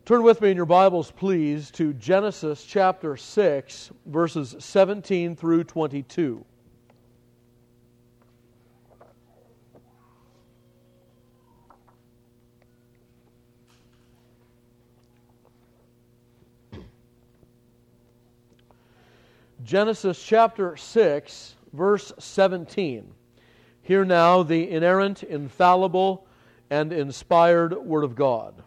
Turn with me in your Bibles, please, to Genesis chapter 6, verses 17 through 22. Genesis chapter 6, verse 17. Hear now the inerrant, infallible, and inspired Word of God.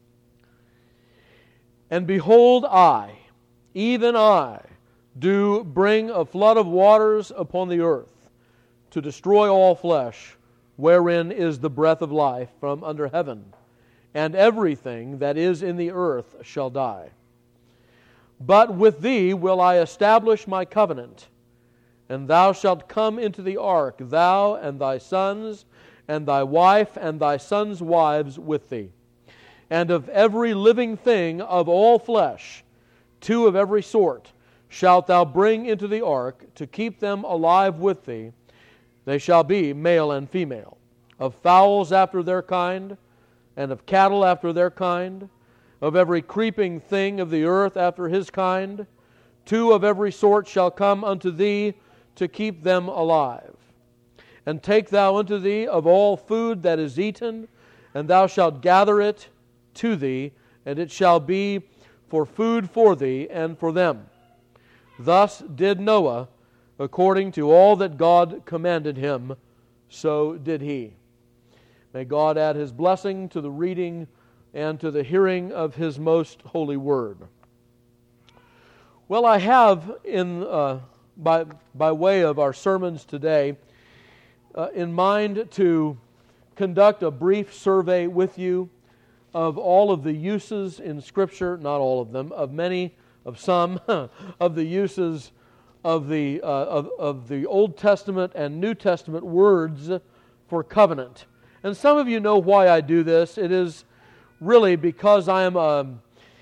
And behold, I, even I, do bring a flood of waters upon the earth, to destroy all flesh, wherein is the breath of life from under heaven, and everything that is in the earth shall die. But with thee will I establish my covenant, and thou shalt come into the ark, thou and thy sons, and thy wife, and thy sons' wives with thee. And of every living thing of all flesh, 2 of every sort, shalt thou bring into the ark, to keep them alive with thee. They shall be male and female, of fowls after their kind, and of cattle after their kind, of every creeping thing of the earth after his kind. 2 of every sort shall come unto thee, to keep them alive. And take thou unto thee of all food that is eaten, and thou shalt gather it to thee, and it shall be for food for thee and for them. Thus did Noah, according to all that God commanded him, so did he. May God add His blessing to the reading and to the hearing of His most holy word. Well, I have, by way of our sermons today, in mind to conduct a brief survey with you of all of the uses in Scripture, not all of them, of some of the uses of the Old Testament and New Testament words for covenant. And some of you know why I do this. It is really because I am,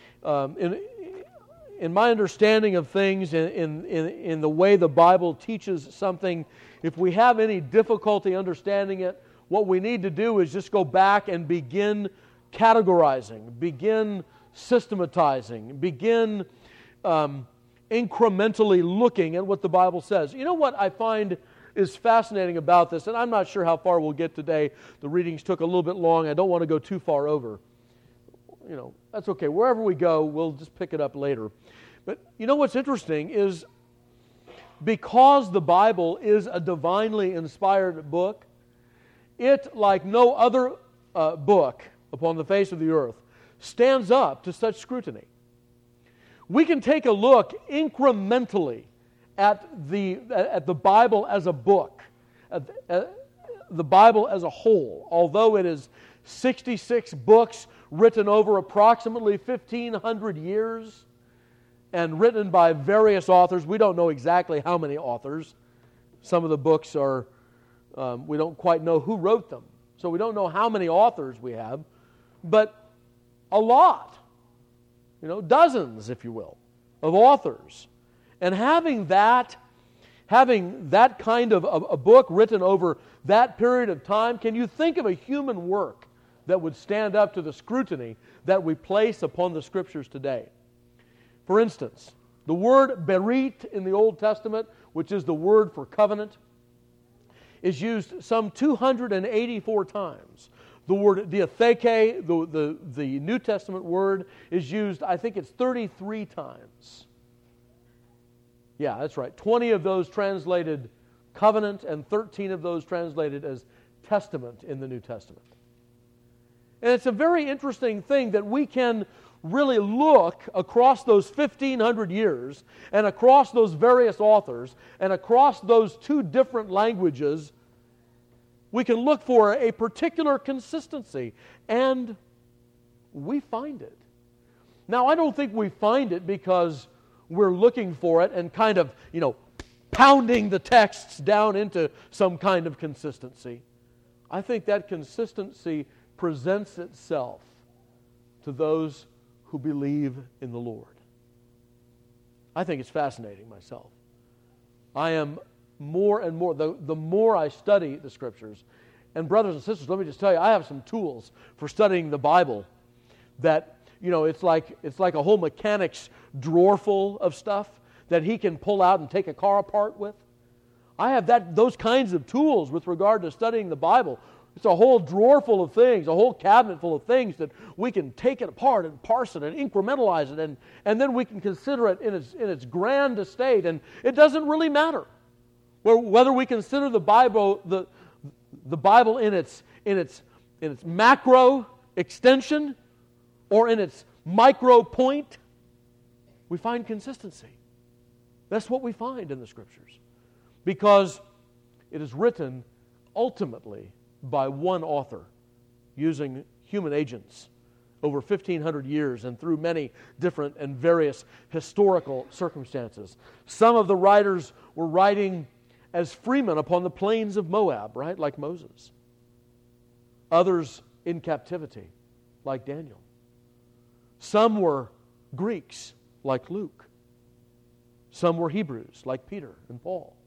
in my understanding of things, in the way the Bible teaches something, if we have any difficulty understanding it, what we need to do is just go back and begin categorizing, begin systematizing, begin incrementally looking at what the Bible says. You know what I find is fascinating about this, and I'm not sure how far we'll get today. The readings took a little bit long. I don't want to go too far over. You know, that's okay. Wherever we go, we'll just pick it up later. But you know what's interesting is because the Bible is a divinely inspired book, it, like no other book upon the face of the earth, stands up to such scrutiny. We can take a look incrementally at the Bible as a book, at the Bible as a whole, although it is 66 books written over approximately 1,500 years and written by various authors. We don't know exactly how many authors. Some of the books are, we don't quite know who wrote them, so we don't know how many authors we have, but a lot, dozens, if you will, of authors. And having that kind of a book written over that period of time, can you think of a human work that would stand up to the scrutiny that we place upon the Scriptures today? For instance, the word berit in the Old Testament, which is the word for covenant, is used some 284 times. The word diatheke, the New Testament word, is used, I think it's 33 times. Yeah, that's right. 20 of those translated covenant and 13 of those translated as testament in the New Testament. And it's a very interesting thing that we can really look across those 1,500 years and across those various authors and across those two different languages. We can look for a particular consistency, and we find it. Now, I don't think we find it because we're looking for it and kind of, pounding the texts down into some kind of consistency. I think that consistency presents itself to those who believe in the Lord. I think it's fascinating myself. I am more and more, the more I study the Scriptures, and brothers and sisters, let me just tell you, I have some tools for studying the Bible that it's like a whole mechanic's drawer full of stuff that he can pull out and take a car apart with. I have those kinds of tools with regard to studying the Bible. It's a whole drawer full of things, a whole cabinet full of things that we can take it apart and parse it and incrementalize it, and then we can consider it in its grand estate. And it doesn't really matter whether we consider the Bible the Bible in its macro extension or in its micro point. We find consistency. That's what we find in the Scriptures, because it is written ultimately by one author using human agents over 1,500 years and through many different and various historical circumstances. Some of the writers were writing as freemen upon the plains of Moab, right, like Moses. Others in captivity, like Daniel. Some were Greeks, like Luke. Some were Hebrews, like Peter and Paul.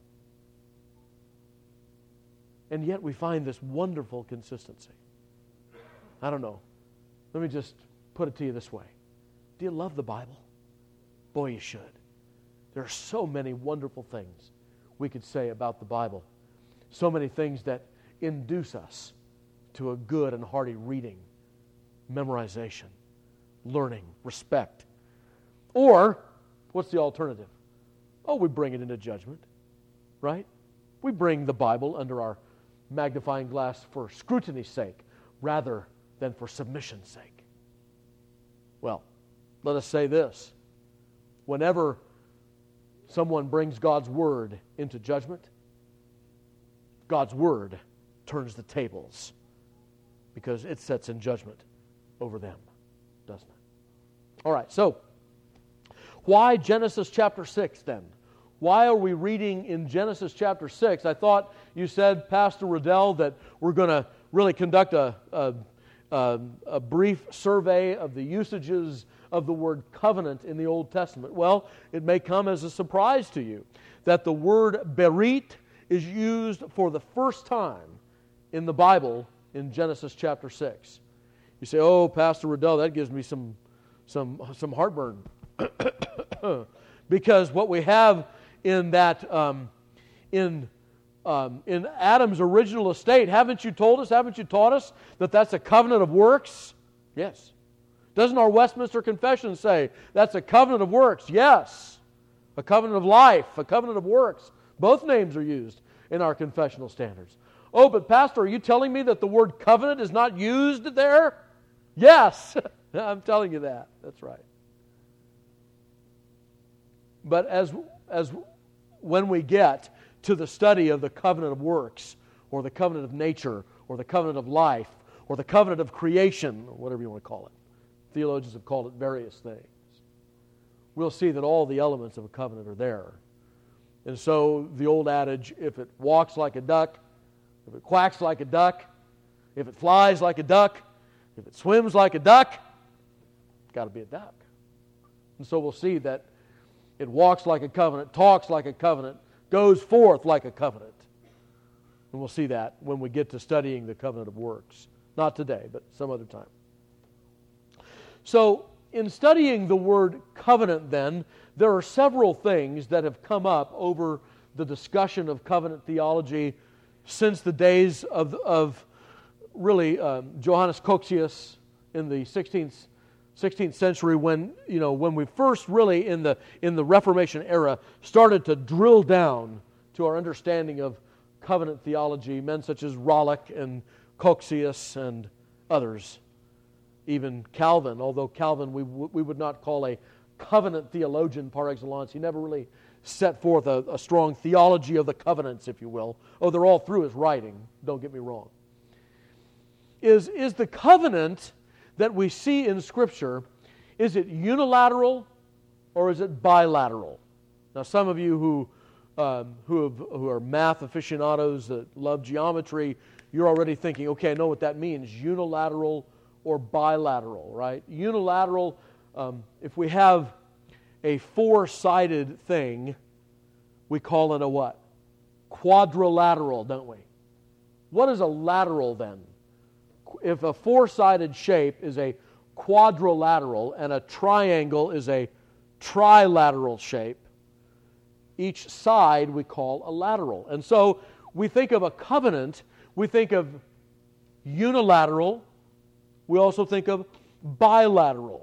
And yet we find this wonderful consistency. I don't know. Let me just put it to you this way. Do you love the Bible? Boy, you should. There are so many wonderful things we could say about the Bible. So many things that induce us to a good and hearty reading, memorization, learning, respect. Or, what's the alternative? Oh, we bring it into judgment, right? We bring the Bible under our magnifying glass for scrutiny's sake rather than for submission's sake. Well, let us say this. Whenever someone brings God's Word into judgment, God's Word turns the tables because it sets in judgment over them, doesn't it? All right, so why Genesis chapter 6 then? Why are we reading in Genesis chapter 6? I thought you said, Pastor Riddell, that we're going to really conduct a brief survey of the usages of the word covenant in the Old Testament. Well, it may come as a surprise to you that the word berit is used for the first time in the Bible in Genesis chapter 6. You say, oh, Pastor Riddell, that gives me some heartburn. Because what we have in that in Adam's original estate, haven't you taught us that that's a covenant of works? Yes. Doesn't our Westminster Confession say that's a covenant of works? Yes. A covenant of life, a covenant of works. Both names are used in our confessional standards. Oh, but Pastor, are you telling me that the word covenant is not used there? Yes. I'm telling you that. That's right. But as when we get to the study of the covenant of works, or the covenant of nature, or the covenant of life, or the covenant of creation, or whatever you want to call it, theologians have called it various things, we'll see that all the elements of a covenant are there. And so the old adage, if it walks like a duck, if it quacks like a duck, if it flies like a duck, if it swims like a duck, it's got to be a duck. And so we'll see that it walks like a covenant, talks like a covenant, goes forth like a covenant. And we'll see that when we get to studying the covenant of works. Not today, but some other time. So, in studying the word covenant then, there are several things that have come up over the discussion of covenant theology since the days of really Johannes Coxius in the 16th century, when we first really in the Reformation era started to drill down to our understanding of covenant theology. Men such as Rollock and Coxius and others, even Calvin. Although Calvin we would not call a covenant theologian par excellence. He never really set forth a strong theology of the covenants, if you will. Oh, they're all through his writing. Don't get me wrong. Is the covenant that we see in Scripture, is it unilateral or is it bilateral? Now, some of you who are math aficionados that love geometry, you're already thinking, okay, I know what that means, unilateral or bilateral, right? Unilateral, if we have a four-sided thing, we call it a what? Quadrilateral, don't we? What is a lateral then? If a four-sided shape is a quadrilateral and a triangle is a trilateral shape. Each side we call a lateral. And so we think of a covenant, we think of unilateral, we also think of bilateral.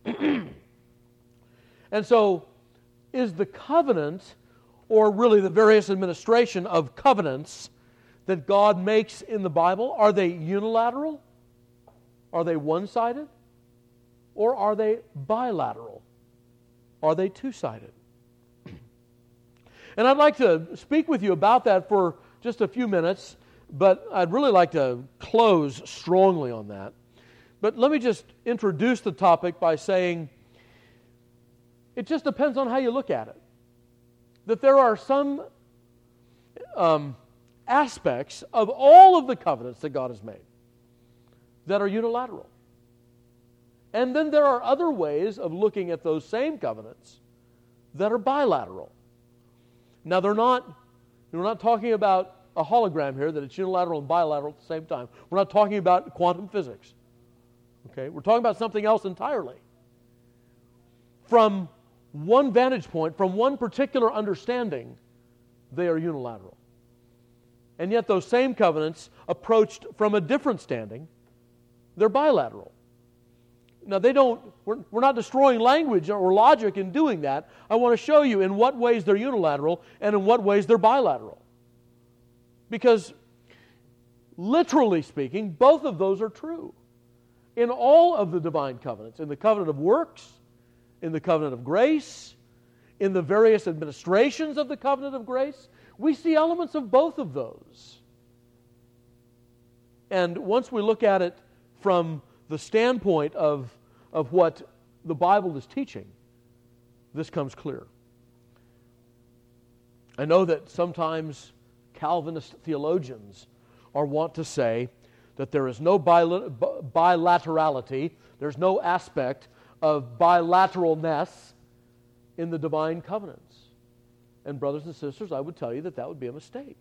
And so is the covenant, or really the various administration of covenants that God makes in the Bible, are they unilateral? Are they one-sided? Or are they bilateral? Are they two-sided? And I'd like to speak with you about that for just a few minutes, but I'd really like to close strongly on that. But let me just introduce the topic by saying it just depends on how you look at it. That there are some aspects of all of the covenants that God has made that are unilateral. And then there are other ways of looking at those same covenants that are bilateral. Now we're not talking about a hologram here, that it's unilateral and bilateral at the same time. We're not talking about quantum physics. Okay? We're talking about something else entirely. From one vantage point, from one particular understanding, they are unilateral. And yet those same covenants, approached from a different standing, they're bilateral. Now we're not destroying language or logic in doing that. I want to show you in what ways they're unilateral and in what ways they're bilateral. Because, literally speaking, both of those are true. In all of the divine covenants, in the covenant of works, in the covenant of grace, in the various administrations of the covenant of grace, we see elements of both of those. And once we look at it from the standpoint of what the Bible is teaching, this comes clear. I know that sometimes Calvinist theologians are wont to say that there is no bilaterality, there's no aspect of bilateralness in the divine covenants. And brothers and sisters, I would tell you that that would be a mistake.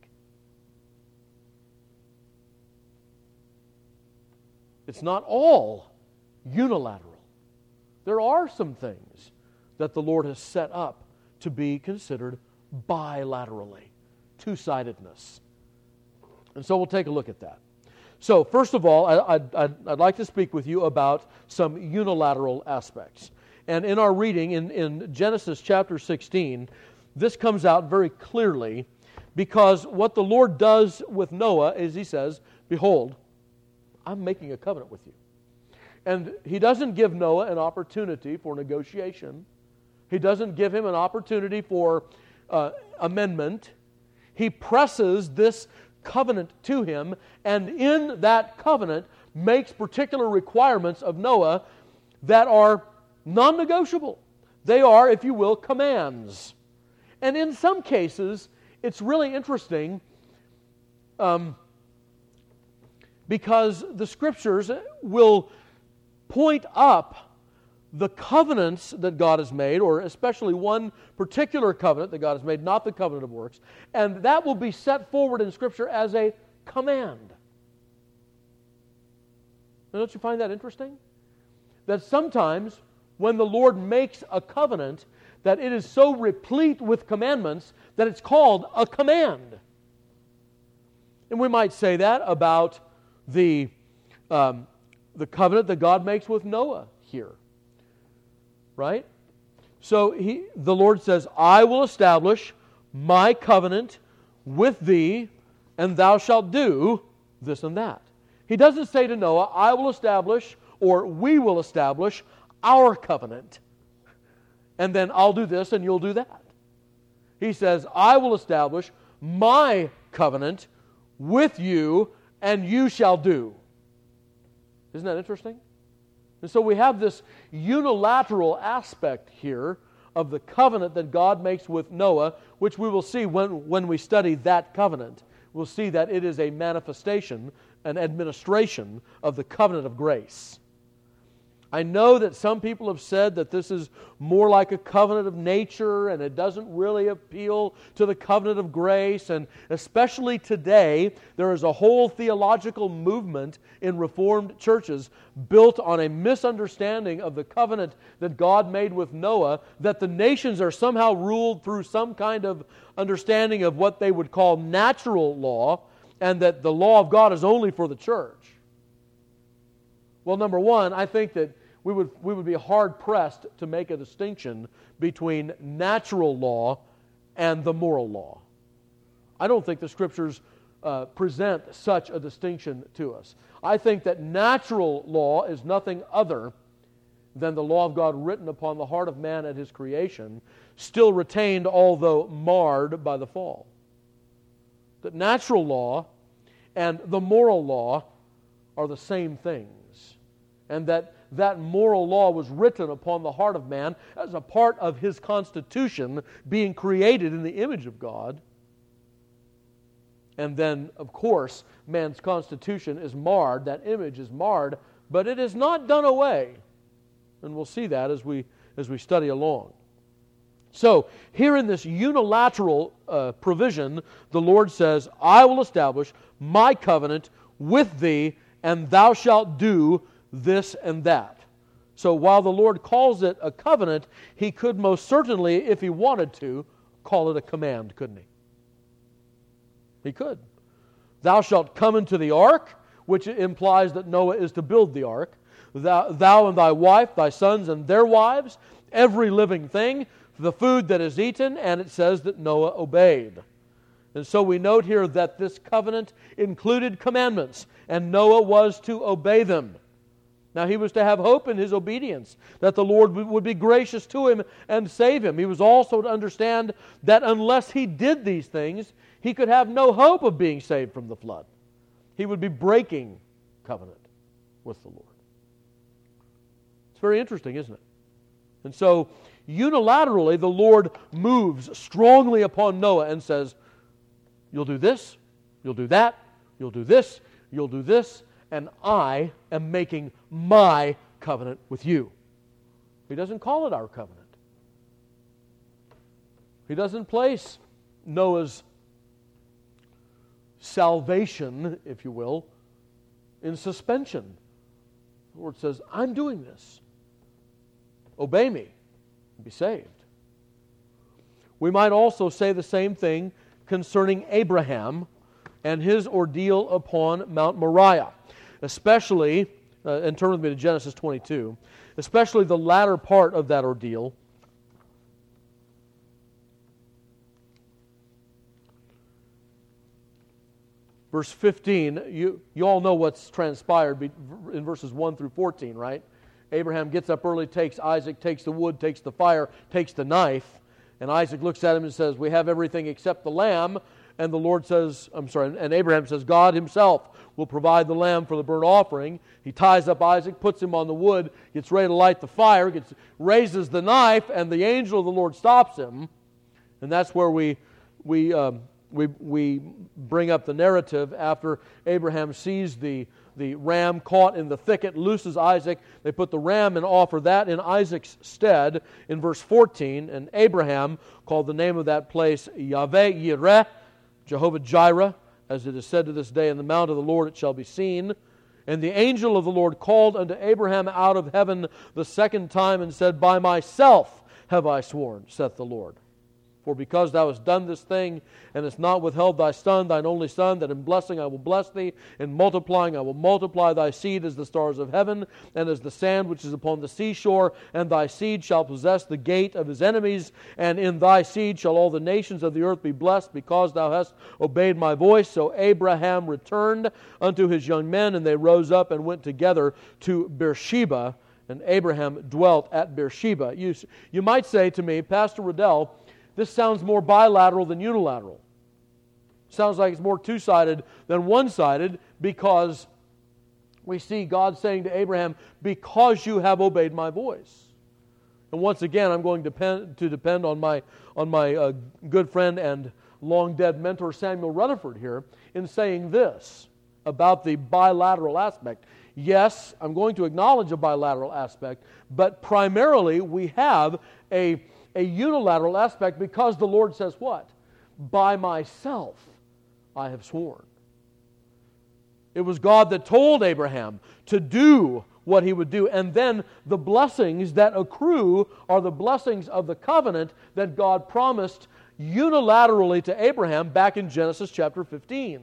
It's not all unilateral. There are some things that the Lord has set up to be considered bilaterally, two-sidedness. And so we'll take a look at that. So first of all, I'd like to speak with you about some unilateral aspects. And in our reading in Genesis chapter 16, this comes out very clearly, because what the Lord does with Noah is He says, "Behold, I'm making a covenant with you." And He doesn't give Noah an opportunity for negotiation. He doesn't give him an opportunity for amendment. He presses this covenant to him, and in that covenant makes particular requirements of Noah that are non-negotiable. They are, if you will, commands. And in some cases, it's really interesting because the Scriptures will point up the covenants that God has made, or especially one particular covenant that God has made, not the covenant of works, and that will be set forward in Scripture as a command. Now, don't you find that interesting? That sometimes when the Lord makes a covenant, that it is so replete with commandments that it's called a command. And we might say that about the covenant that God makes with Noah here. Right? So the Lord says, "I will establish my covenant with thee, and thou shalt do this and that." He doesn't say to Noah, "I will establish," or "we will establish our covenant, and then I'll do this and you'll do that." He says, "I will establish my covenant with you, and you shall do." Isn't that interesting? And so we have this unilateral aspect here of the covenant that God makes with Noah, which we will see when we study that covenant. We'll see that it is a manifestation, an administration of the covenant of grace. I know that some people have said that this is more like a covenant of nature and it doesn't really appeal to the covenant of grace. And especially today, there is a whole theological movement in Reformed churches built on a misunderstanding of the covenant that God made with Noah, that the nations are somehow ruled through some kind of understanding of what they would call natural law, and that the law of God is only for the church. Well, number one, I think that we would be hard-pressed to make a distinction between natural law and the moral law. I don't think the Scriptures present such a distinction to us. I think that natural law is nothing other than the law of God written upon the heart of man at his creation, still retained although marred by the fall. That natural law and the moral law are the same things. And that moral law was written upon the heart of man as a part of his constitution, being created in the image of God. And then, of course, man's constitution is marred, that image is marred, but it is not done away. And we'll see that as we study along. So, here in this unilateral provision, the Lord says, I will establish my covenant with thee, and thou shalt do this and that. So while the Lord calls it a covenant, He could most certainly, if He wanted to, call it a command, couldn't He? He could. Thou shalt come into the ark, which implies that Noah is to build the ark. Thou and thy wife, thy sons and their wives, every living thing, the food that is eaten, and it says that Noah obeyed. And so we note here that this covenant included commandments, and Noah was to obey them. Now he was to have hope in his obedience, that the Lord would be gracious to him and save him. He was also to understand that unless he did these things, he could have no hope of being saved from the flood. He would be breaking covenant with the Lord. It's very interesting, isn't it? And so, unilaterally, the Lord moves strongly upon Noah and says, you'll do this, you'll do that, you'll do this, you'll do this, and I am making my covenant with you. He doesn't call it our covenant. He doesn't place Noah's salvation, if you will, in suspension. The Lord says, I'm doing this. Obey me and be saved. We might also say the same thing concerning Abraham and his ordeal upon Mount Moriah. Especially, and turn with me to Genesis 22, especially the latter part of that ordeal. Verse 15, you all know what's transpired in verses 1 through 14, right? Abraham gets up early, takes Isaac, takes the wood, takes the fire, takes the knife, and Isaac looks at him and says, we have everything except the lamb. And the Lord says, and Abraham says, God Himself will provide the lamb for the burnt offering. He ties up Isaac, puts him on the wood, gets ready to light the fire, raises the knife, and the angel of the Lord stops him. And that's where we bring up the narrative after Abraham sees the ram caught in the thicket, looses Isaac. They put the ram and offer that in Isaac's stead in verse 14. And Abraham called the name of that place Yahweh Yireh, Jehovah Jireh, as it is said to this day, in the mount of the Lord it shall be seen. And the angel of the Lord called unto Abraham out of heaven the second time and said, By myself have I sworn, saith the Lord. For because thou hast done this thing, and hast not withheld thy son, thine only son, that in blessing I will bless thee, in multiplying I will multiply thy seed as the stars of heaven, and as the sand which is upon the seashore, and thy seed shall possess the gate of his enemies, and in thy seed shall all the nations of the earth be blessed, because thou hast obeyed my voice. So Abraham returned unto his young men, and they rose up and went together to Beersheba, and Abraham dwelt at Beersheba. You might say to me, Pastor Riddell, this sounds more bilateral than unilateral. Sounds like it's more two-sided than one-sided, because we see God saying to Abraham, because you have obeyed my voice. And once again, I'm going to depend on my good friend and long-dead mentor Samuel Rutherford here in saying this about the bilateral aspect. Yes, I'm going to acknowledge a bilateral aspect, but primarily we have a unilateral aspect because the Lord says what? By myself I have sworn. It was God that told Abraham to do what he would do. And then the blessings that accrue are the blessings of the covenant that God promised unilaterally to Abraham back in Genesis chapter 15.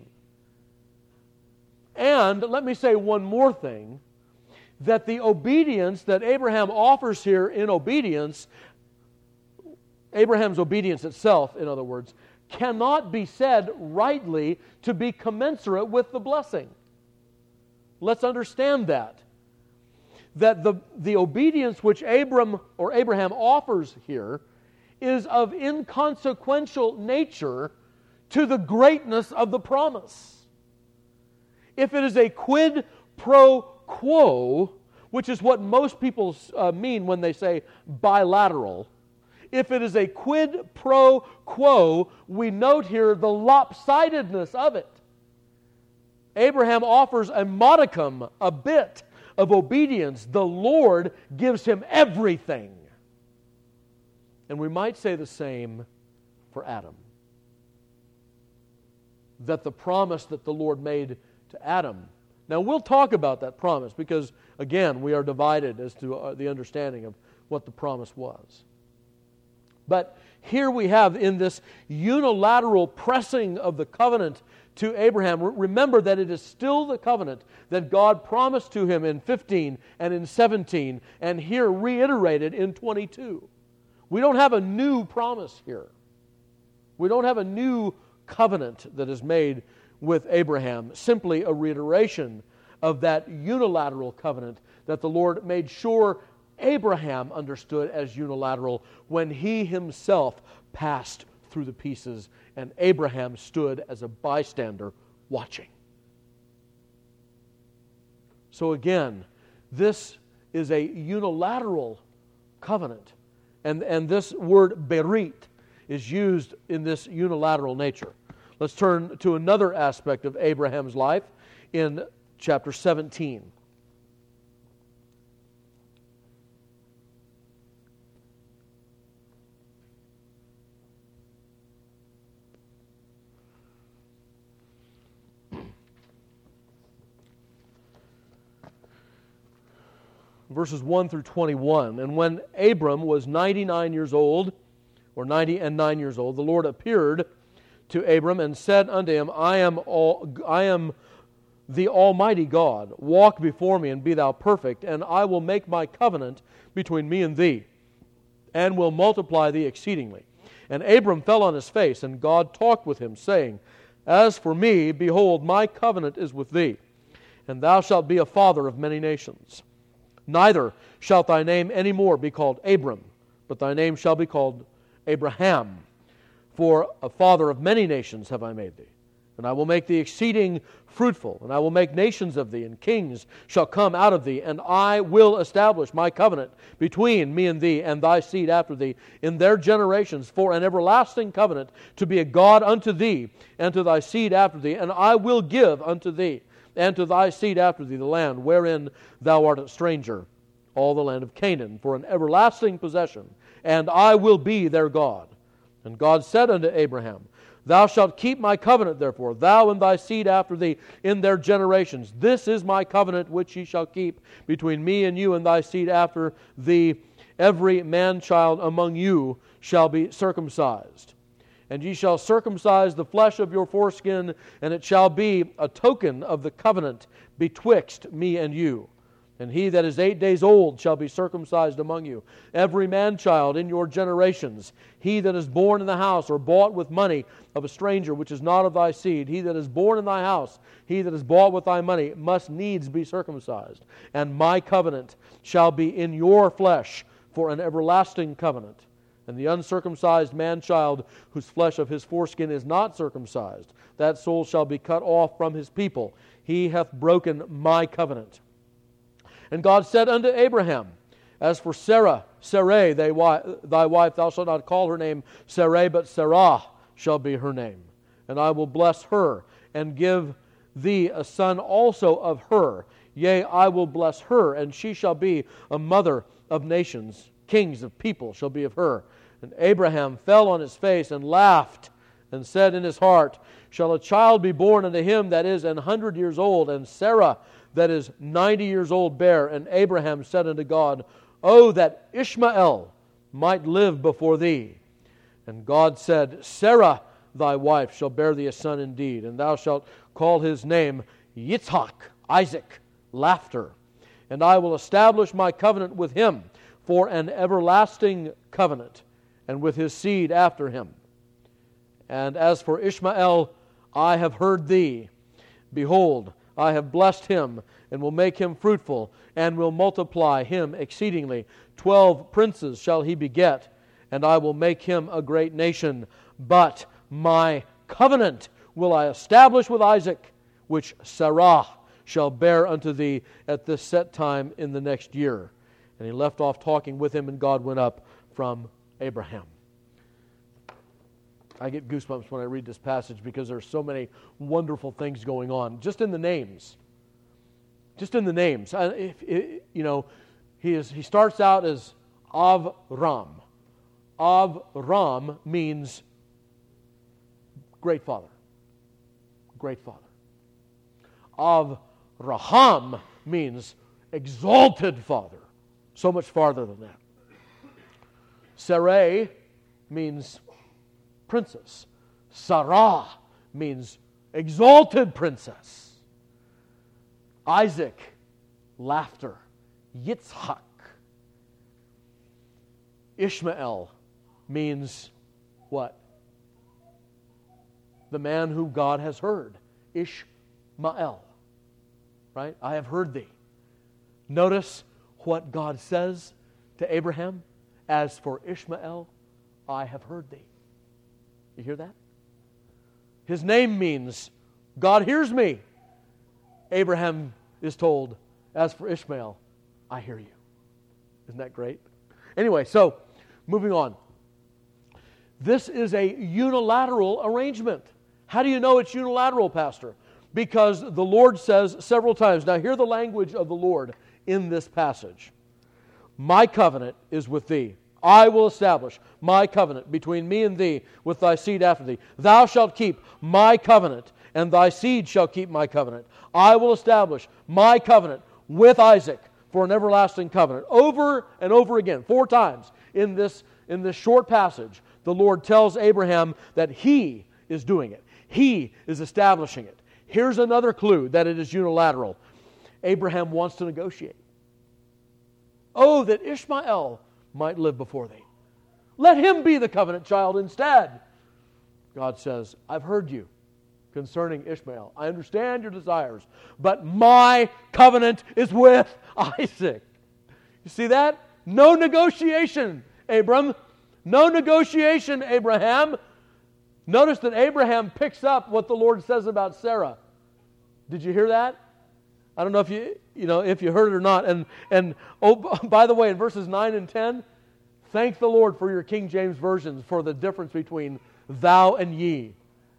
And let me say one more thing, that the obedience that Abraham offers here in obedience, Abraham's obedience itself, in other words, cannot be said rightly to be commensurate with the blessing. Let's understand that. That the obedience which Abraham offers here is of inconsequential nature to the greatness of the promise. If it is a quid pro quo, which is what most people mean when they say bilateral, if it is a quid pro quo, we note here the lopsidedness of it. Abraham offers a modicum, a bit of obedience. The Lord gives him everything. And we might say the same for Adam. That the promise that the Lord made to Adam. Now we'll talk about that promise because, again, we are divided as to the understanding of what the promise was. But here we have in this unilateral pressing of the covenant to Abraham, remember that it is still the covenant that God promised to him in 15 and in 17 and here reiterated in 22. We don't have a new promise here. We don't have a new covenant that is made with Abraham, simply a reiteration of that unilateral covenant that the Lord made sure Abraham understood as unilateral when he himself passed through the pieces and Abraham stood as a bystander watching. So again, this is a unilateral covenant. And this word berit is used in this unilateral nature. Let's turn to another aspect of Abraham's life in chapter 17. Verses 1 through 21. And when Abram was 99 years old, or 99 years old, the Lord appeared to Abram and said unto him, I am the Almighty God. Walk before me and be thou perfect, and I will make my covenant between me and thee, and will multiply thee exceedingly. And Abram fell on his face, and God talked with him, saying, As for me, behold, my covenant is with thee, and thou shalt be a father of many nations. Neither shalt thy name any more be called Abram, but thy name shall be called Abraham. For a father of many nations have I made thee. And I will make thee exceeding fruitful, and I will make nations of thee, and kings shall come out of thee, and I will establish my covenant between me and thee and thy seed after thee in their generations for an everlasting covenant, to be a God unto thee and to thy seed after thee, and I will give unto thee and to thy seed after thee the land wherein thou art a stranger, all the land of Canaan, for an everlasting possession, and I will be their God. And God said unto Abraham, Thou shalt keep my covenant, therefore, thou and thy seed after thee in their generations. This is my covenant which ye shall keep between me and you and thy seed after thee. Every man-child among you shall be circumcised. And ye shall circumcise the flesh of your foreskin, and it shall be a token of the covenant betwixt me and you. And he that is 8 days old shall be circumcised among you, every man-child in your generations. He that is born in the house or bought with money of a stranger which is not of thy seed, he that is born in thy house, he that is bought with thy money, must needs be circumcised. And my covenant shall be in your flesh for an everlasting covenant. And the uncircumcised man-child, whose flesh of his foreskin is not circumcised, that soul shall be cut off from his people. He hath broken my covenant. And God said unto Abraham, As for Sarai, thy wife, thou shalt not call her name Sarai, but Sarah shall be her name. And I will bless her, and give thee a son also of her. Yea, I will bless her, and she shall be a mother of nations. Kings of people shall be of her. And Abraham fell on his face and laughed, and said in his heart, Shall a child be born unto him that is 100 years old, and Sarah that is 90 years old bear? And Abraham said unto God, Oh, that Ishmael might live before thee. And God said, Sarah thy wife shall bear thee a son indeed, and thou shalt call his name Yitzhak, Isaac, laughter. And I will establish my covenant with him for an everlasting covenant, and with his seed after him. And as for Ishmael, I have heard thee. Behold, I have blessed him, and will make him fruitful, and will multiply him exceedingly. 12 princes shall he beget, and I will make him a great nation. But my covenant will I establish with Isaac, which Sarah shall bear unto thee at this set time in the next year. And he left off talking with him, and God went up from Abraham. I get goosebumps when I read this passage because there's so many wonderful things going on. Just in the names. Just in the names. He starts out as Avram. Avram means great father. Great father. Avraham means exalted father. So much farther than that. Sarai means princess. Sarah means exalted princess. Isaac, laughter. Yitzhak. Ishmael means what? The man whom God has heard. Ishmael. Right? I have heard thee. Notice what God says to Abraham. As for Ishmael, I have heard thee. You hear that? His name means God hears me. Abraham is told, as for Ishmael, I hear you. Isn't that great? Anyway, so moving on. This is a unilateral arrangement. How do you know it's unilateral, Pastor? Because the Lord says several times. Now hear the language of the Lord in this passage. My covenant is with thee. I will establish my covenant between me and thee with thy seed after thee. Thou shalt keep my covenant, and thy seed shall keep my covenant. I will establish my covenant with Isaac for an everlasting covenant. Over and over again, 4 times in this short passage, the Lord tells Abraham that He is doing it. He is establishing it. Here's another clue that it is unilateral. Abraham wants to negotiate. Oh, that Ishmael might live before thee. Let him be the covenant child instead. God says, I've heard you concerning Ishmael. I understand your desires, but my covenant is with Isaac. You see that? No negotiation, Abram. No negotiation, Abraham. Notice that Abraham picks up what the Lord says about Sarah. Did you hear that? I don't know if you heard it or not. And by the way, in verses 9 and 10, thank the Lord for your King James versions for the difference between thou and ye.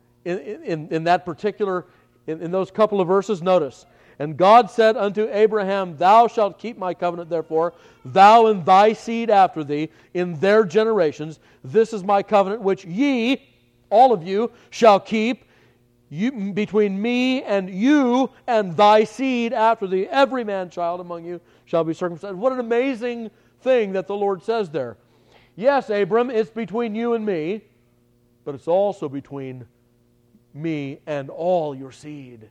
In that particular, in those couple of verses, notice. And God said unto Abraham, Thou shalt keep my covenant, therefore, thou and thy seed after thee, in their generations. This is my covenant which ye, all of you, shall keep. Between me and you and thy seed after thee, every man child among you shall be circumcised. What an amazing thing that the Lord says there. Yes, Abram, it's between you and me, but it's also between me and all your seed.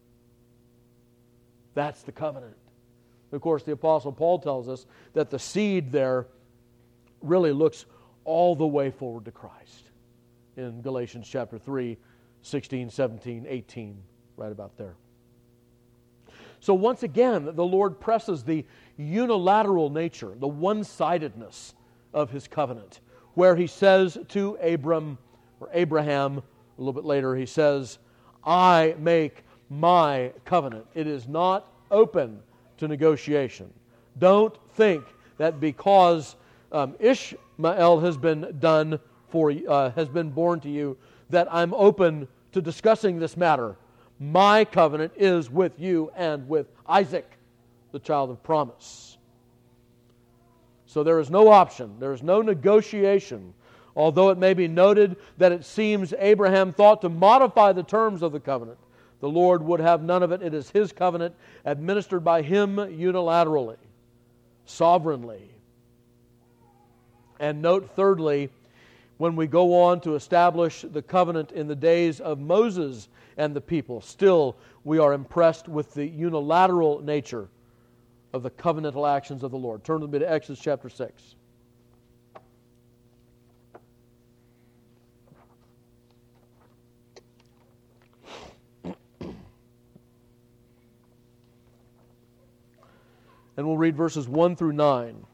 That's the covenant. Of course, the Apostle Paul tells us that the seed there really looks all the way forward to Christ. In Galatians chapter 3, 16, 17, 18, right about there. So once again, the Lord presses the unilateral nature, the one-sidedness of His covenant, where He says to Abraham, a little bit later, He says, I make my covenant. It is not open to negotiation. Don't think that because Ishmael has been born to you, that I'm open to discussing this matter. My covenant is with you and with Isaac, the child of promise. So there is no option. There is no negotiation. Although it may be noted that it seems Abraham thought to modify the terms of the covenant, the Lord would have none of it. It is His covenant, administered by Him unilaterally, sovereignly. And note thirdly, when we go on to establish the covenant in the days of Moses and the people, still we are impressed with the unilateral nature of the covenantal actions of the Lord. Turn with me to Exodus chapter 6. And we'll read verses 1 through 9.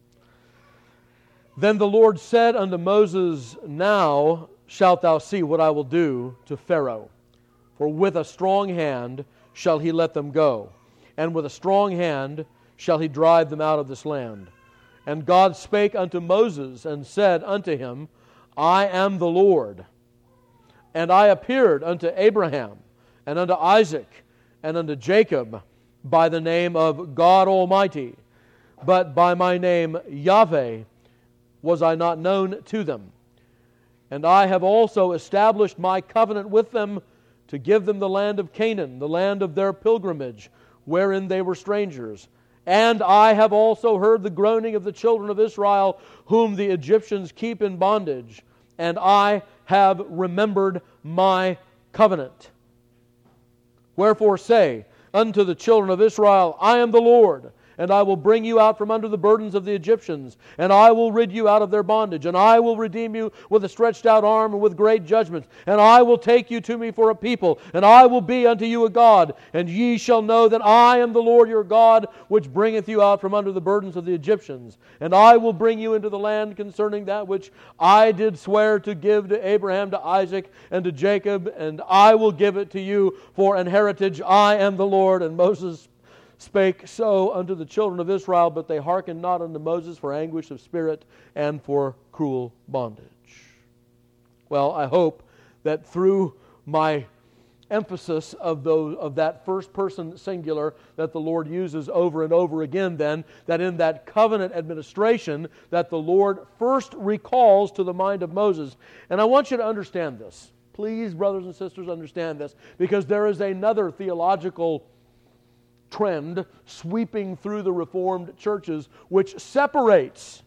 Then the Lord said unto Moses, Now shalt thou see what I will do to Pharaoh. For with a strong hand shall he let them go, and with a strong hand shall he drive them out of this land. And God spake unto Moses, and said unto him, I am the Lord. And I appeared unto Abraham, and unto Isaac, and unto Jacob, by the name of God Almighty, but by my name Yahweh was I not known to them. And I have also established my covenant with them to give them the land of Canaan, the land of their pilgrimage, wherein they were strangers. And I have also heard the groaning of the children of Israel, whom the Egyptians keep in bondage, and I have remembered my covenant. Wherefore say unto the children of Israel, I am the Lord, and I will bring you out from under the burdens of the Egyptians, and I will rid you out of their bondage, and I will redeem you with a stretched out arm and with great judgments, and I will take you to me for a people, and I will be unto you a God, and ye shall know that I am the Lord your God, which bringeth you out from under the burdens of the Egyptians. And I will bring you into the land concerning that which I did swear to give to Abraham, to Isaac, and to Jacob, and I will give it to you for an heritage. I am the Lord. And Moses spake so unto the children of Israel, but they hearkened not unto Moses for anguish of spirit and for cruel bondage. Well, I hope that through my emphasis of that first person singular that the Lord uses over and over again, then, that in that covenant administration that the Lord first recalls to the mind of Moses. And I want you to understand this. Please, brothers and sisters, understand this, because there is another theological trend sweeping through the Reformed churches which separates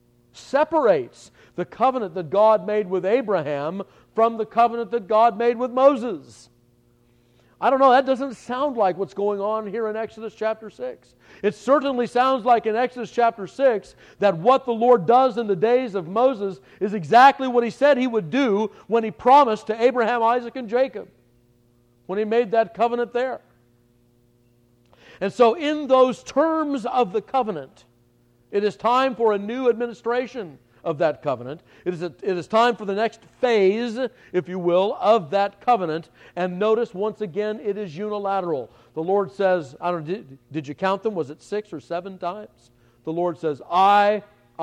the covenant that God made with Abraham from the covenant that God made with Moses. I don't know, that doesn't sound like what's going on here in Exodus chapter 6. It certainly sounds like in Exodus chapter 6 that what the Lord does in the days of Moses is exactly what He said He would do when He promised to Abraham, Isaac, and Jacob, when He made that covenant there. And so in those terms of the covenant, it is time for a new administration of that covenant. It is time for the next phase, if you will, of that covenant. And notice, once again, it is unilateral. The Lord says, I don't know, did you count them? Was it 6 or 7 times? The Lord says, I.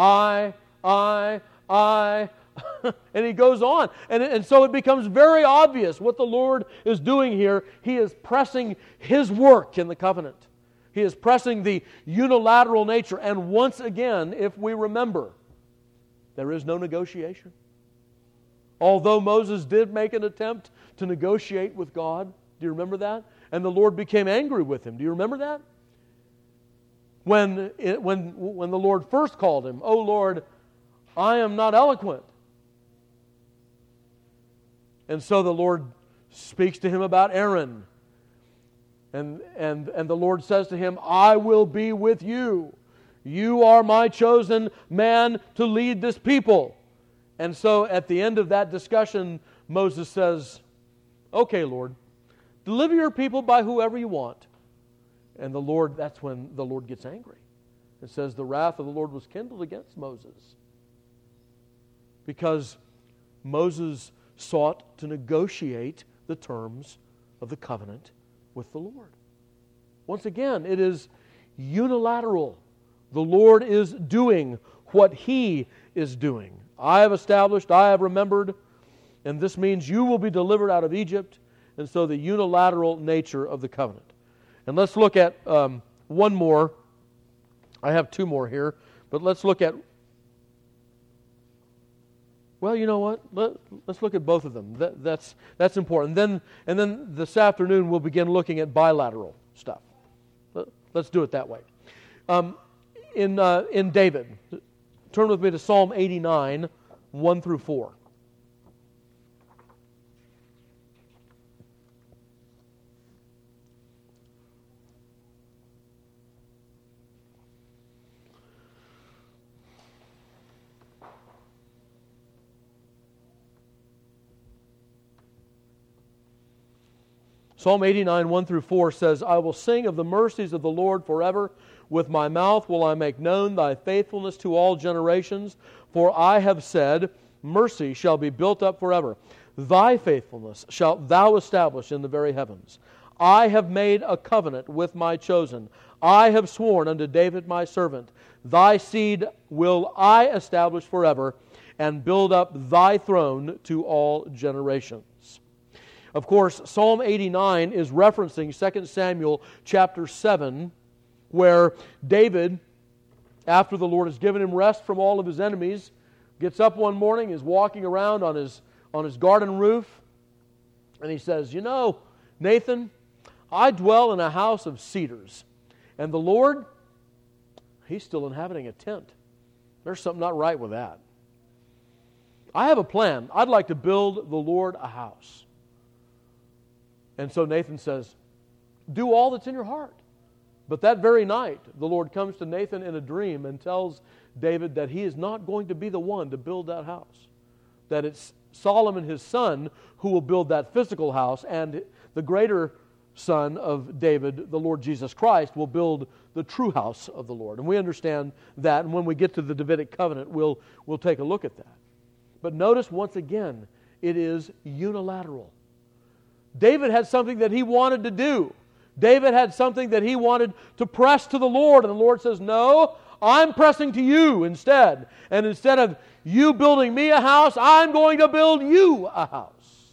And He goes on. And so it becomes very obvious what the Lord is doing here. He is pressing His work in the covenant. He is pressing the unilateral nature. And once again, if we remember, there is no negotiation. Although Moses did make an attempt to negotiate with God, do you remember that? And the Lord became angry with him. Do you remember that? When the Lord first called him, "Oh Lord, I am not eloquent." And so the Lord speaks to him about Aaron. And the Lord says to him, "I will be with you. You are my chosen man to lead this people." And so at the end of that discussion, Moses says, "Okay, Lord, deliver your people by whoever you want." And that's when the Lord gets angry. It says the wrath of the Lord was kindled against Moses, because Moses sought to negotiate the terms of the covenant with the Lord. Once again, it is unilateral. The Lord is doing what He is doing. I have established, I have remembered, and this means you will be delivered out of Egypt, and so the unilateral nature of the covenant. And let's look at one more. I have two more here, but let's look at, well, you know what? Let's look at both of them. That's important. And then this afternoon we'll begin looking at bilateral stuff. Let's do it that way. In David, turn with me to Psalm 89, 1 through 4. Psalm 89, 1 through 4 says, I will sing of the mercies of the Lord forever. With my mouth will I make known thy faithfulness to all generations. For I have said, mercy shall be built up forever. Thy faithfulness shalt thou establish in the very heavens. I have made a covenant with my chosen. I have sworn unto David my servant. Thy seed will I establish forever, and build up thy throne to all generations. Of course, Psalm 89 is referencing 2 Samuel chapter 7, where David, after the Lord has given him rest from all of his enemies, gets up one morning, is walking around on his garden roof, and he says, you know, Nathan, I dwell in a house of cedars, and the Lord, He's still inhabiting a tent. There's something not right with that. I have a plan. I'd like to build the Lord a house. And so Nathan says, do all that's in your heart. But that very night, the Lord comes to Nathan in a dream and tells David that he is not going to be the one to build that house. That it's Solomon, his son, who will build that physical house, and the greater son of David, the Lord Jesus Christ, will build the true house of the Lord. And we understand that, and when we get to the Davidic covenant, we'll take a look at that. But notice once again, it is unilateral. David had something that he wanted to do. David had something that he wanted to press to the Lord, and the Lord says, no, I'm pressing to you instead. And instead of you building me a house, I'm going to build you a house.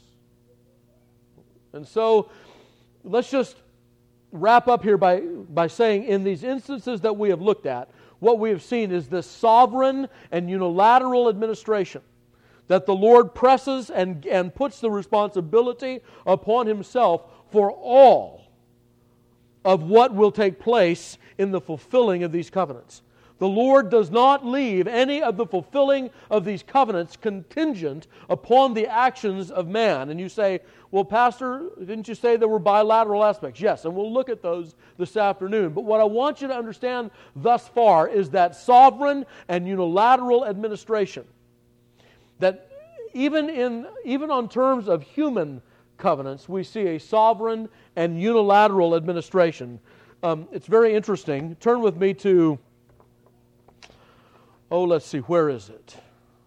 And so, let's just wrap up here by saying, in these instances that we have looked at, what we have seen is this sovereign and unilateral administration, that the Lord presses and puts the responsibility upon Himself for all of what will take place in the fulfilling of these covenants. The Lord does not leave any of the fulfilling of these covenants contingent upon the actions of man. And you say, well, Pastor, didn't you say there were bilateral aspects? Yes, and we'll look at those this afternoon. But what I want you to understand thus far is that sovereign and unilateral administration, that even on terms of human covenants, we see a sovereign and unilateral administration. It's very interesting. Turn with me to, let's see, where is it?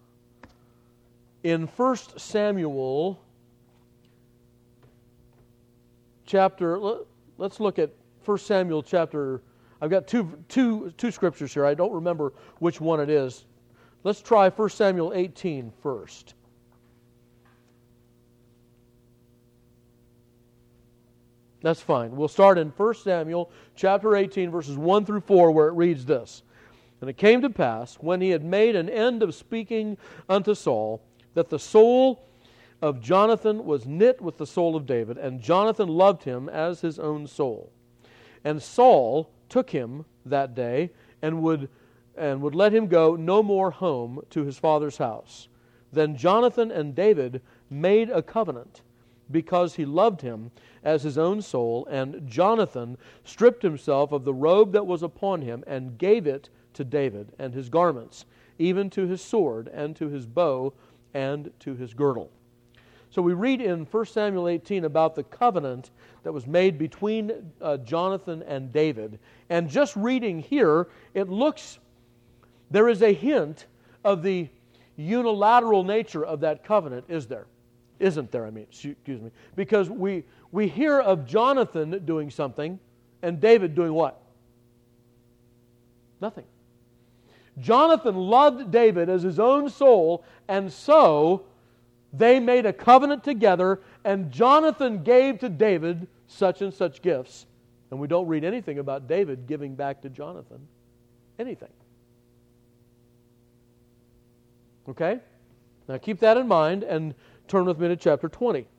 In 1 Samuel chapter, let's look at 1 Samuel chapter, I've got two scriptures here. I don't remember which one it is. Let's try 1 Samuel 18 first. That's fine. We'll start in 1 Samuel chapter 18, verses 1 through 4, where it reads this. And it came to pass, when he had made an end of speaking unto Saul, that the soul of Jonathan was knit with the soul of David, and Jonathan loved him as his own soul. And Saul took him that day, and would let him go no more home to his father's house. Then Jonathan and David made a covenant, because he loved him as his own soul, and Jonathan stripped himself of the robe that was upon him, and gave it to David, and his garments, even to his sword, and to his bow, and to his girdle. So we read in 1 Samuel 18 about the covenant that was made between Jonathan and David. And just reading here, there is a hint of the unilateral nature of that covenant, isn't there? Excuse me. Because we hear of Jonathan doing something, and David doing what? Nothing. Jonathan loved David as his own soul, and so They made a covenant together, and Jonathan gave to David such and such gifts. And we don't read anything about David giving back to Jonathan. Anything. Okay? Now keep that in mind and turn with me to chapter 20.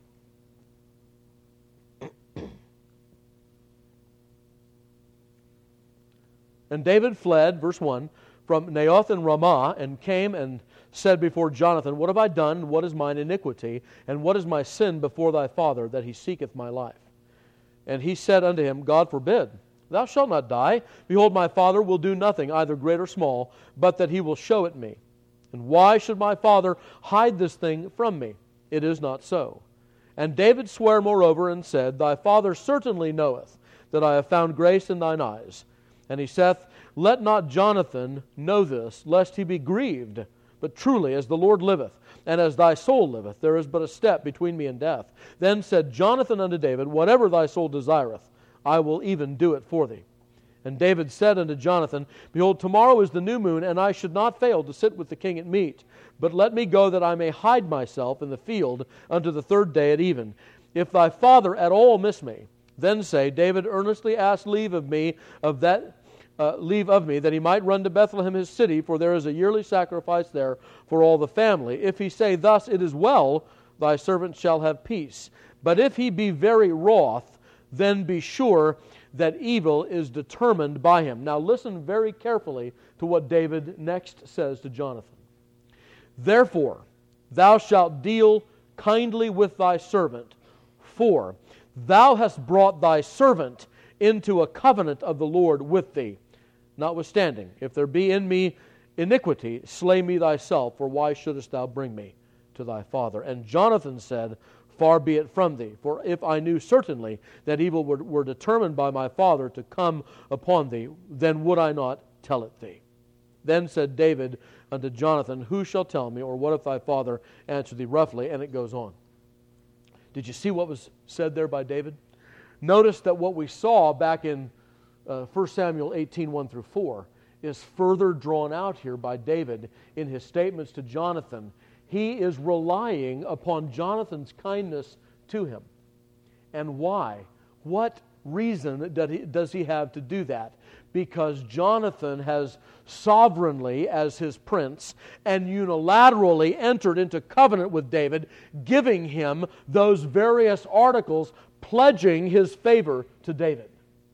And David fled, verse 1, from Naioth and Ramah, and came and said before Jonathan, What have I done? What is mine iniquity? And what is my sin before thy father, that he seeketh my life? And he said unto him, God forbid, thou shalt not die. Behold, my father will do nothing, either great or small, but that he will show it me. And why should my father hide this thing from me? It is not so. And David sware moreover, and said, Thy father certainly knoweth that I have found grace in thine eyes. And he saith, Let not Jonathan know this, lest he be grieved. But truly, as the Lord liveth, and as thy soul liveth, there is but a step between me and death. Then said Jonathan unto David, Whatever thy soul desireth, I will even do it for thee. And David said unto Jonathan, Behold, tomorrow is the new moon, and I should not fail to sit with the king at meat. But let me go that I may hide myself in the field unto the third day at even. If thy father at all miss me, then say, David earnestly asked leave of me that he might run to Bethlehem his city, for there is a yearly sacrifice there for all the family. If he say thus, It is well, thy servant shall have peace. But if he be very wroth, then be sure that evil is determined by him. Now listen very carefully to what David next says to Jonathan. Therefore, thou shalt deal kindly with thy servant, for thou hast brought thy servant into a covenant of the Lord with thee. Notwithstanding, if there be in me iniquity, slay me thyself, for why shouldest thou bring me to thy father? And Jonathan said, Far be it from thee, for if I knew certainly that evil were determined by my father to come upon thee, then would I not tell it thee. Then said David unto Jonathan, Who shall tell me, or what if thy father answer thee roughly? And it goes on. Did you see what was said there by David? Notice that what we saw back in 1 Samuel 18, 1 through 4, is further drawn out here by David in his statements to Jonathan. He is relying upon Jonathan's kindness to him. And why? What reason does he have to do that? Because Jonathan has sovereignly, as his prince, and unilaterally entered into covenant with David, giving him those various articles, pledging his favor to David.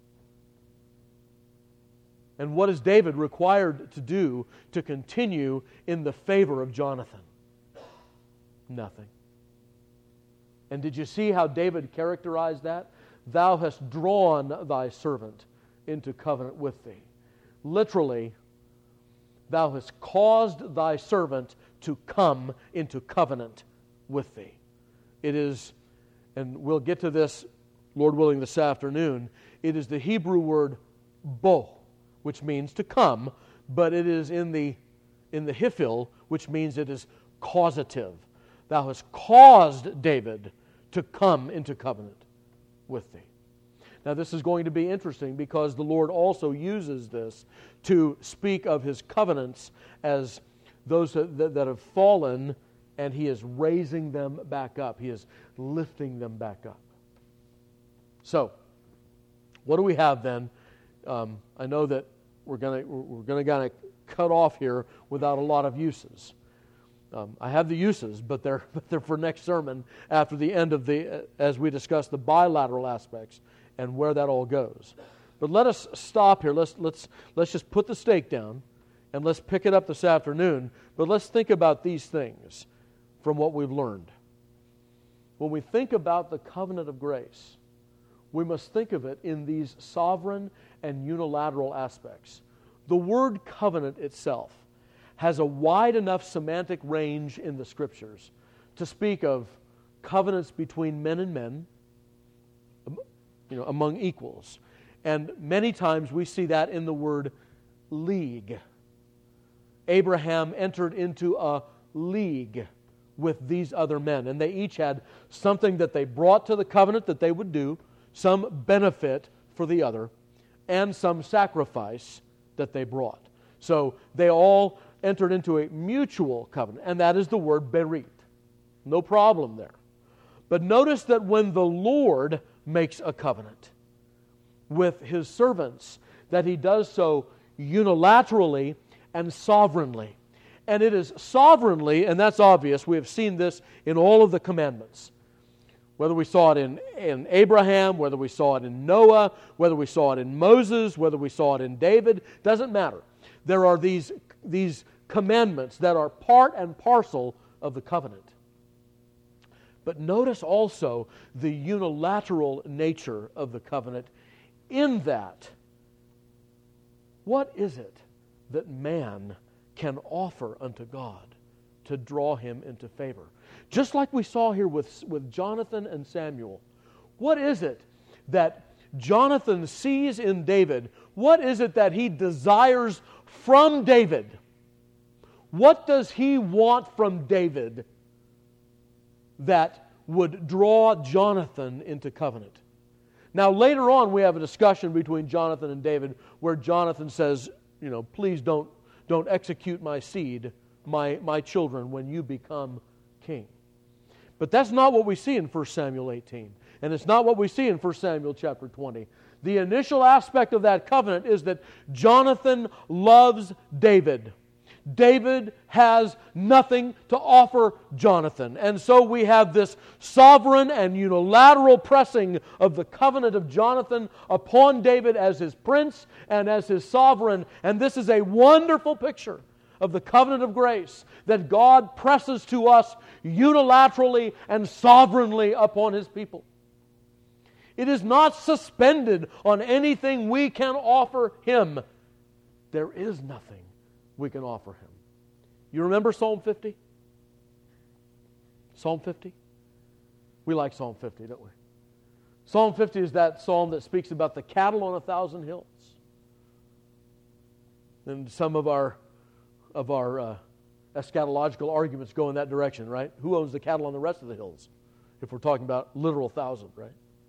And what is David required to do to continue in the favor of Jonathan? Nothing. And did you see how David characterized that? Thou hast drawn thy servant into covenant with thee. Literally, thou hast caused thy servant to come into covenant with thee. It is, and we'll get to this, Lord willing, this afternoon, it is the Hebrew word bo, which means to come, but it is in the hifil, which means it is causative. Thou hast caused David to come into covenant with thee. Now this is going to be interesting because the Lord also uses this to speak of His covenants as those that have fallen, and He is raising them back up. He is lifting them back up. So, what do we have then? I know that we're going to kind of cut off here without a lot of uses. I have the uses, but they're for next sermon after the end of as we discuss the bilateral aspects and where that all goes. But let us stop here. Let's just put the stake down and let's pick it up this afternoon. But let's think about these things from what we've learned. When we think about the covenant of grace, we must think of it in these sovereign and unilateral aspects. The word covenant itself has a wide enough semantic range in the Scriptures to speak of covenants between men and men, among equals. And many times we see that in the word league. Abraham entered into a league with these other men, and they each had something that they brought to the covenant that they would do, some benefit for the other, and some sacrifice that they brought. So they all entered into a mutual covenant, and that is the word berit. No problem there. But notice that when the Lord makes a covenant with His servants, that He does so unilaterally and sovereignly. And it is sovereignly, and that's obvious. We have seen this in all of the commandments. Whether we saw it in Abraham, whether we saw it in Noah, whether we saw it in Moses, whether we saw it in David, doesn't matter. There are these commandments that are part and parcel of the covenant. But notice also the unilateral nature of the covenant in that, what is it that man can offer unto God to draw him into favor? Just like we saw here with Jonathan and Samuel. What is it that Jonathan sees in David? What is it that he desires from David? What does he want from David that would draw Jonathan into covenant? Now later on we have a discussion between Jonathan and David where Jonathan says, please don't execute my seed, my children, when you become king. But that's not what we see in 1 Samuel 18. And it's not what we see in 1 Samuel chapter 20. The initial aspect of that covenant is that Jonathan loves David. David has nothing to offer Jonathan. And so we have this sovereign and unilateral pressing of the covenant of Jonathan upon David as his prince and as his sovereign. And this is a wonderful picture of the covenant of grace that God presses to us unilaterally and sovereignly upon His people. It is not suspended on anything we can offer Him. There is nothing we can offer Him. You remember Psalm 50? Psalm 50? We like Psalm 50, don't we? Psalm 50 is that psalm that speaks about the cattle on 1,000 hills. And some of our eschatological arguments go in that direction, right? Who owns the cattle on the rest of the hills? If we're talking about literal 1,000, right?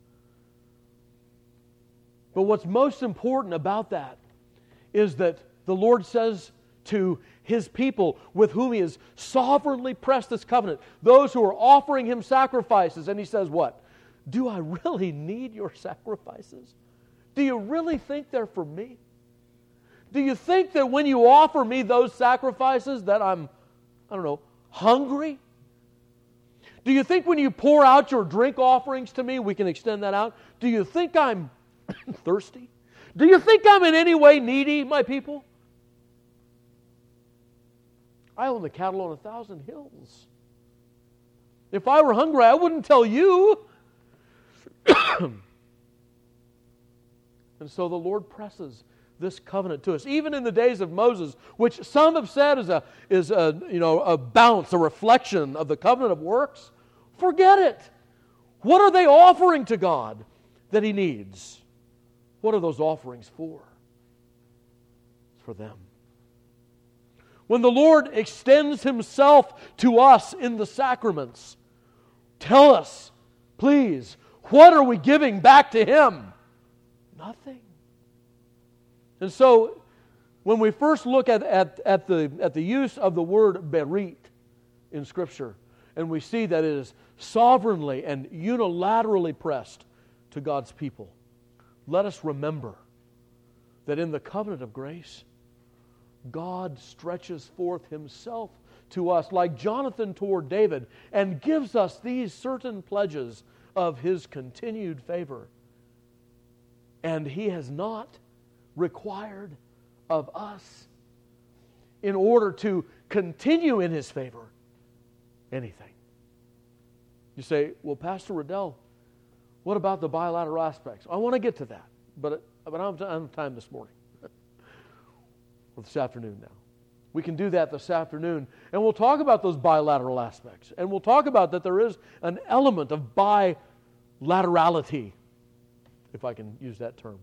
But what's most important about that is that the Lord says to His people with whom He has sovereignly pressed this covenant, those who are offering Him sacrifices, and He says what? Do I really need your sacrifices? Do you really think they're for me? Do you think that when you offer me those sacrifices that I'm, hungry? Do you think when you pour out your drink offerings to me, we can extend that out? Do you think I'm thirsty? Do you think I'm in any way needy, my people? I own the cattle on 1,000 hills. If I were hungry, I wouldn't tell you. And so the Lord presses this covenant to us, even in the days of Moses, which some have said is a bounce, a reflection of the covenant of works. Forget it. What are they offering to God that He needs? What are those offerings for? It's for them. When the Lord extends Himself to us in the sacraments, tell us, please, what are we giving back to Him? Nothing. And so, when we first look at the use of the word berit in Scripture, and we see that it is sovereignly and unilaterally pressed to God's people, let us remember that in the covenant of grace, God stretches forth Himself to us like Jonathan toward David and gives us these certain pledges of His continued favor. And He has not required of us, in order to continue in His favor, anything. You say, well, Pastor Riddell, what about the bilateral aspects? I want to get to that, but I don't have time this morning. Or this afternoon now. We can do that this afternoon, and we'll talk about those bilateral aspects. And we'll talk about that there is an element of bilaterality, if I can use that term.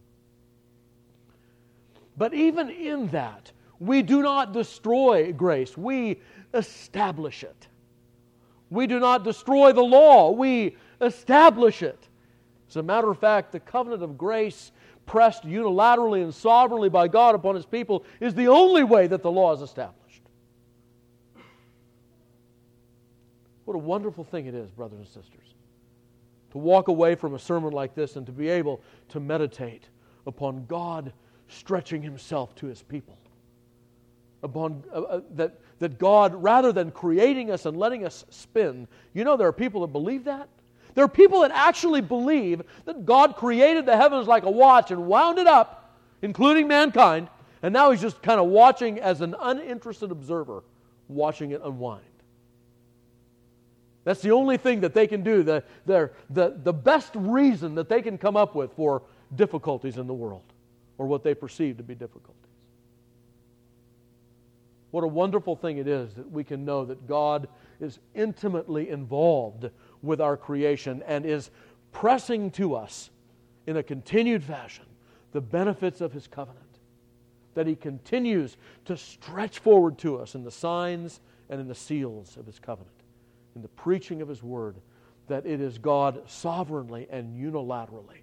But even in that, we do not destroy grace. We establish it. We do not destroy the law. We establish it. As a matter of fact, the covenant of grace pressed unilaterally and sovereignly by God upon His people is the only way that the law is established. What a wonderful thing it is, brothers and sisters, to walk away from a sermon like this and to be able to meditate upon God stretching Himself to His people. Upon that God, rather than creating us and letting us spin, you know there are people that believe that. There are people that actually believe that God created the heavens like a watch and wound it up, including mankind, and now He's just kind of watching as an uninterested observer, watching it unwind. That's the only thing that they can do, the best reason that they can come up with for difficulties in the world, or what they perceive to be difficulties. What a wonderful thing it is that we can know that God is intimately involved with our creation and is pressing to us in a continued fashion the benefits of His covenant. That He continues to stretch forward to us in the signs and in the seals of His covenant, in the preaching of His Word, that it is God sovereignly and unilaterally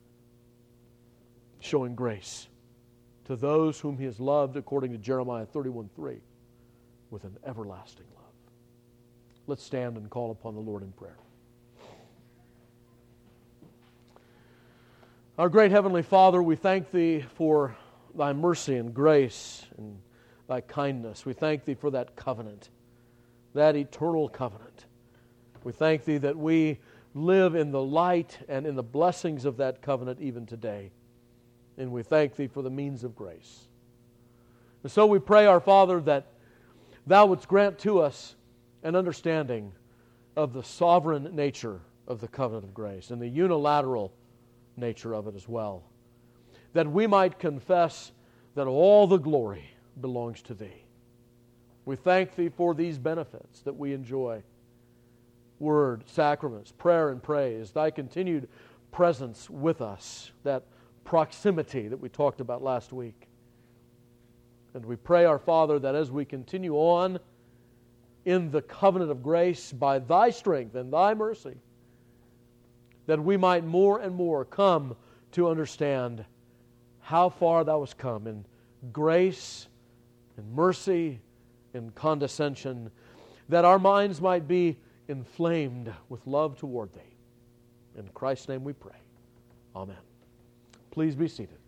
showing grace to those whom He has loved, according to Jeremiah 31:3, with an everlasting love. Let's stand and call upon the Lord in prayer. Our great Heavenly Father, we thank Thee for Thy mercy and grace and Thy kindness. We thank Thee for that covenant, that eternal covenant. We thank Thee that we live in the light and in the blessings of that covenant even today. And we thank Thee for the means of grace. And so we pray, our Father, that Thou wouldst grant to us an understanding of the sovereign nature of the covenant of grace and the unilateral nature of it as well. That we might confess that all the glory belongs to Thee. We thank Thee for these benefits that we enjoy. Word, sacraments, prayer and praise, Thy continued presence with us, that proximity that we talked about last week. And we pray, our Father, that as we continue on in the covenant of grace by Thy strength and Thy mercy, that we might more and more come to understand how far Thou hast come in grace and mercy and condescension, that our minds might be inflamed with love toward Thee. In Christ's name we pray. Amen. Please be seated.